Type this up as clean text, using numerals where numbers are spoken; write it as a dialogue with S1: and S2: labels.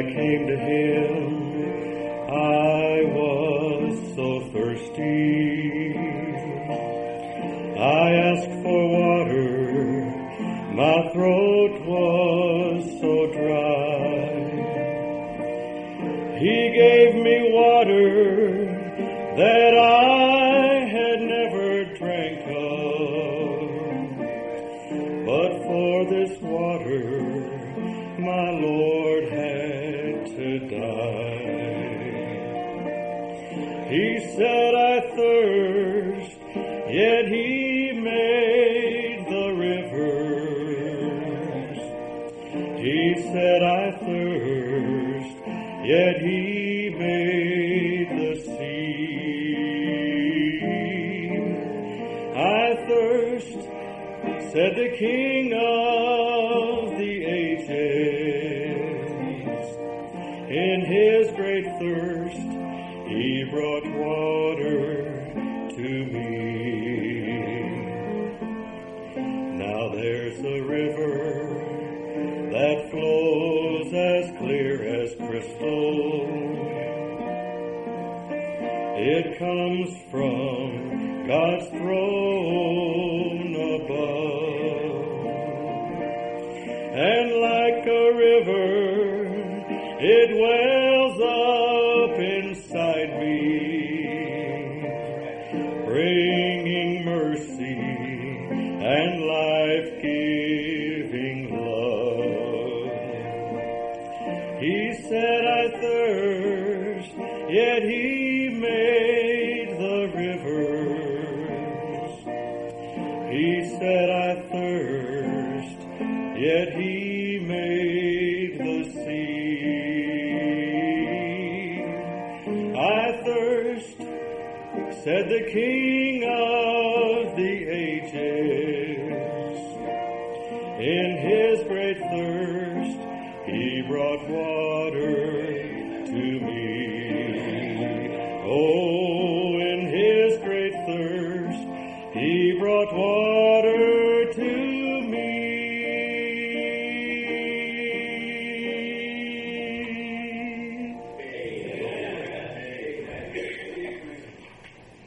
S1: came to him, I was so thirsty. I asked for water, my throat was so dry. He gave me water that I had never drank of. But for this water, my Lord had to die. He said, I thirst, yet he made the rivers. He said, I thirst, yet he made the sea. I thirst, said the King of the ages. In his great thirst, he brought water to me. Now there's a river that flows as clear as crystal. It comes from God's throne above. And like a river, it wells up inside me, bringing mercy and life-giving love. He said, I thirst, yet he made the rivers. He said, I thirst, yet he made the sea. I thirst, said the King of the ages. In his great thirst, he brought water to me. Oh, in his great thirst, he brought water